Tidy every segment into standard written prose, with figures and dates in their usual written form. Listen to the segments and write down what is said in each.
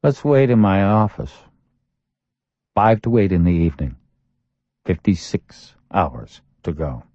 Let's wait in my office. 5 to 8 in the evening. 56 hours to go.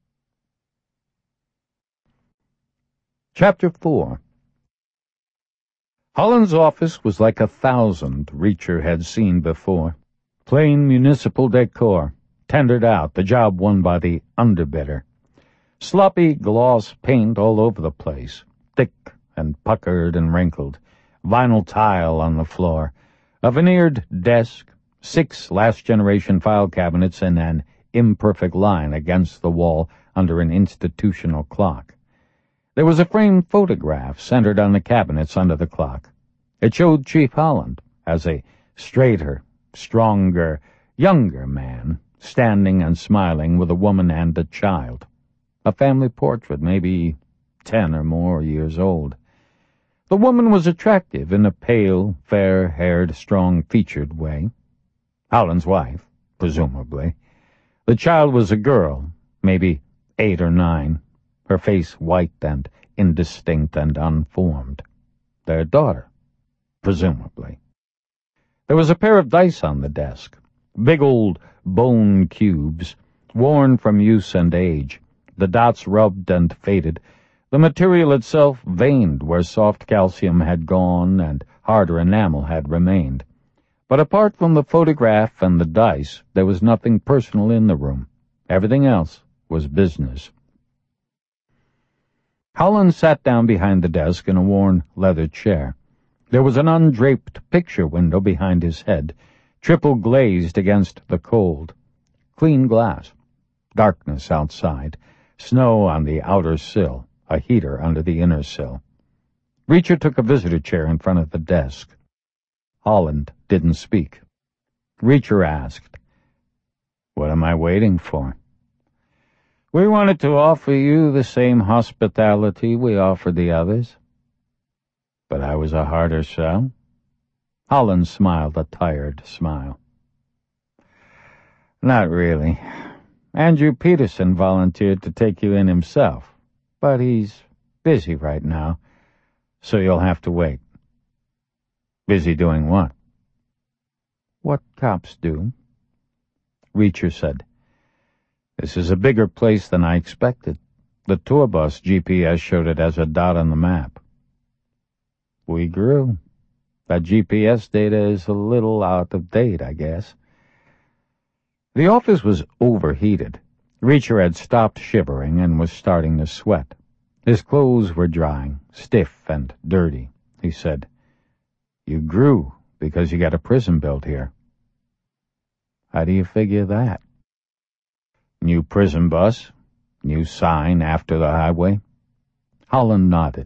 Chapter 4. Holland's office was like 1,000 Reacher had seen before. Plain municipal decor, tendered out, the job won by the underbidder. Sloppy gloss paint all over the place, thick and puckered and wrinkled, vinyl tile on the floor, a veneered desk, 6 last-generation file cabinets in an imperfect line against the wall under an institutional clock. There was a framed photograph centered on the cabinets under the clock. It showed Chief Holland as a straighter, stronger, younger man, standing and smiling with a woman and a child. A family portrait, maybe 10 or more years old. The woman was attractive in a pale, fair-haired, strong-featured way. Holland's wife, presumably. The child was a girl, maybe 8 or 9, her face white and indistinct and unformed. Their daughter, presumably. There was a pair of dice on the desk, big old bone cubes, worn from use and age, the dots rubbed and faded, the material itself veined where soft calcium had gone and harder enamel had remained. But apart from the photograph and the dice, there was nothing personal in the room. Everything else was business. Holland sat down behind the desk in a worn leather chair. There was an undraped picture window behind his head, triple glazed against the cold. Clean glass. Darkness outside. Snow on the outer sill. A heater under the inner sill. Reacher took a visitor chair in front of the desk. Holland didn't speak. Reacher asked, "What am I waiting for?" "We wanted to offer you the same hospitality we offered the others." "But I was a harder sell?" Holland smiled a tired smile. "Not really. Andrew Peterson volunteered to take you in himself, but he's busy right now, so you'll have to wait." "Busy doing what?" "What cops do." Reacher said, "This is a bigger place than I expected. The tour bus GPS showed it as a dot on the map." "We grew. That GPS data is a little out of date, I guess." The office was overheated. Reacher had stopped shivering and was starting to sweat. His clothes were drying, stiff and dirty. He said, "You grew because you got a prison built here." "How do you figure that?" "New prison bus, new sign after the highway." Holland nodded.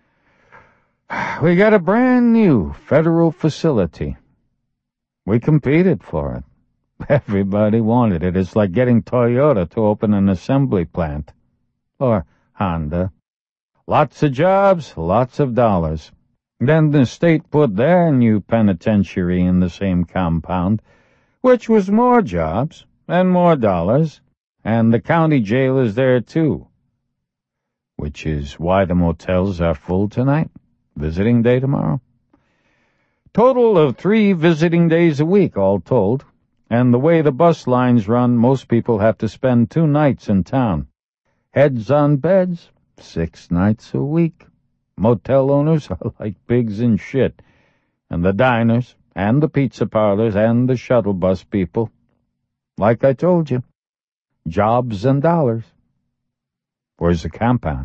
"We got a brand new federal facility. We competed for it. Everybody wanted it. It's like getting Toyota to open an assembly plant. Or Honda. Lots of jobs, lots of dollars. Then the state put their new penitentiary in the same compound, which was more jobs and more dollars, and the county jail is there too. Which is why the motels are full tonight. Visiting day tomorrow. Total of 3 visiting days a week, all told. And the way the bus lines run, most people have to spend 2 nights in town. Heads on beds, 6 nights a week. Motel owners are like pigs in shit. And the diners, and the pizza parlors, and the shuttle bus people. Like I told you, jobs and dollars." "Where's the compound?"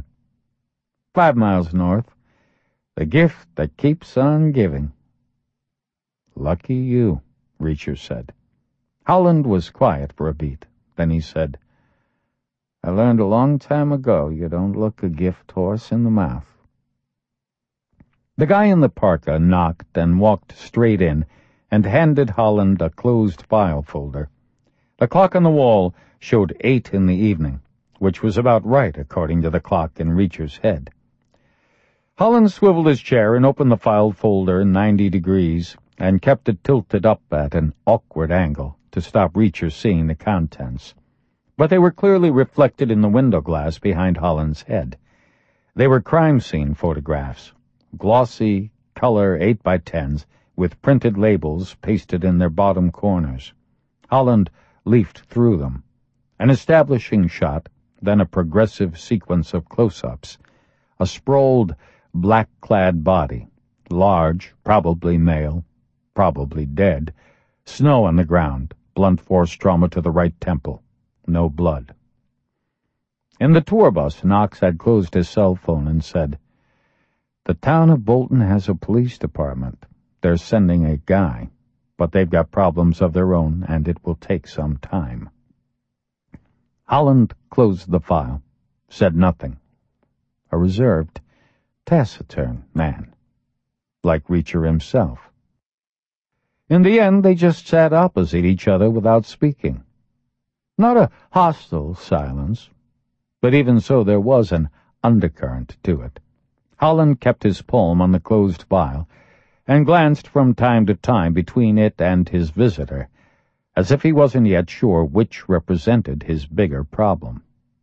5 miles north. The gift that keeps on giving." "Lucky you," Reacher said. Holland was quiet for a beat. Then he said, "I learned a long time ago you don't look a gift horse in the mouth." The guy in the parka knocked and walked straight in and handed Holland a closed file folder. The clock on the wall showed 8 in the evening, which was about right according to the clock in Reacher's head. Holland swiveled his chair and opened the file folder 90 degrees and kept it tilted up at an awkward angle to stop Reacher seeing the contents. But they were clearly reflected in the window glass behind Holland's head. They were crime scene photographs, glossy, color 8x10s, with printed labels pasted in their bottom corners. Holland leafed through them. An establishing shot, then a progressive sequence of close-ups. A sprawled, black-clad body, large, probably male, probably dead. Snow on the ground, blunt force trauma to the right temple. No blood. In the tour bus, Knox had closed his cell phone and said, "The town of Bolton has a police department. They're sending a guy, but they've got problems of their own, and it will take some time." Holland closed the file, said nothing. A reserved, taciturn man, like Reacher himself. In the end, they just sat opposite each other without speaking. Not a hostile silence, but even so there was an undercurrent to it. Holland kept his palm on the closed file and glanced from time to time between it and his visitor, as if he wasn't yet sure which represented his bigger problem.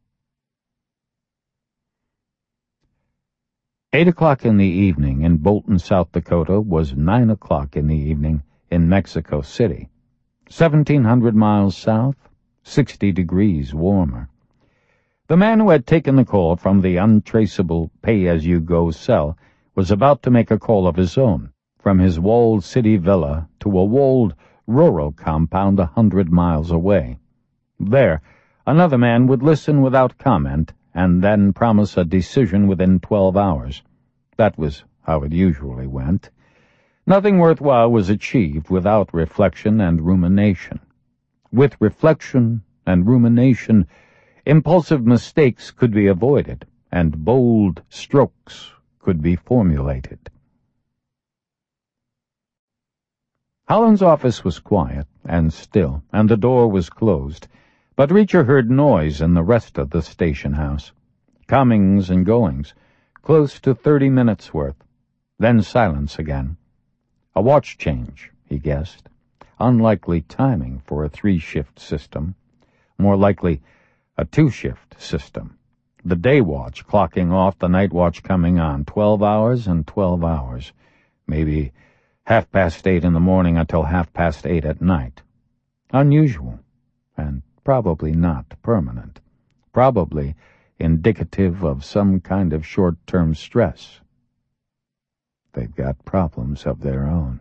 8 o'clock in the evening in Bolton, South Dakota, was 9 o'clock in the evening in Mexico City. 1,700 miles south, 60 degrees warmer. The man who had taken the call from the untraceable pay-as-you-go cell was about to make a call of his own, from his walled city villa to a walled rural compound 100 miles away. There, another man would listen without comment and then promise a decision within 12 hours. That was how it usually went. Nothing worthwhile was achieved without reflection and rumination. With reflection and rumination, impulsive mistakes could be avoided, and bold strokes could be formulated. Holland's office was quiet and still, and the door was closed, but Reacher heard noise in the rest of the station house. Comings and goings, close to 30 minutes' worth. Then silence again. A watch change, he guessed. Unlikely timing for a 3-shift system. More likely a 2-shift system. The day watch clocking off, the night watch coming on. 12 hours and 12 hours. Maybe 8:30 in the morning until 8:30 at night. Unusual, and probably not permanent. Probably indicative of some kind of short-term stress. They've got problems of their own.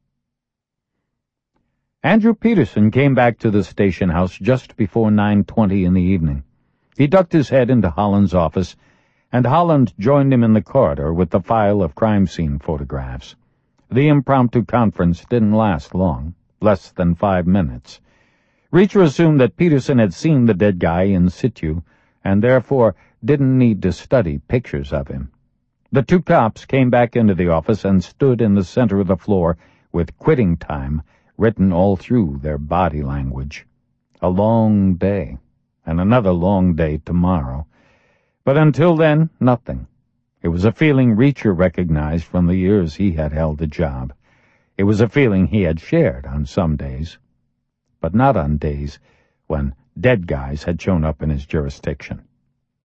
Andrew Peterson came back to the station house just before 9:20 in the evening. He ducked his head into Holland's office, and Holland joined him in the corridor with the file of crime scene photographs. The impromptu conference didn't last long, less than 5 minutes. Reacher assumed that Peterson had seen the dead guy in situ, and therefore didn't need to study pictures of him. The two cops came back into the office and stood in the center of the floor with quitting time written all through their body language. A long day, and another long day tomorrow. But until then, nothing. It was a feeling Reacher recognized from the years he had held the job. It was a feeling he had shared on some days, but not on days when dead guys had shown up in his jurisdiction.